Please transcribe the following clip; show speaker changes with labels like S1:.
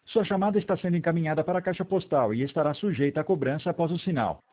S1: Sua chamada está sendo encaminhada para a caixa postal e estará sujeita a cobrança após o sinal.